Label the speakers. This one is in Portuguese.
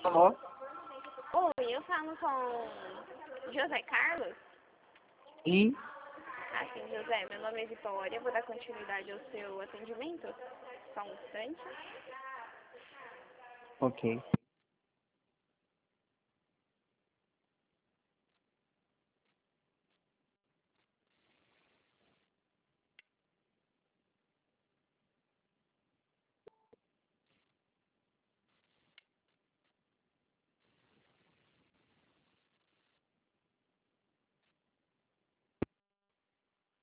Speaker 1: Alô?
Speaker 2: Oi, eu falo com José Carlos.
Speaker 1: E?
Speaker 2: Sim, José, meu nome é Vitória, vou dar continuidade ao seu atendimento. Só um instante.
Speaker 1: Ok.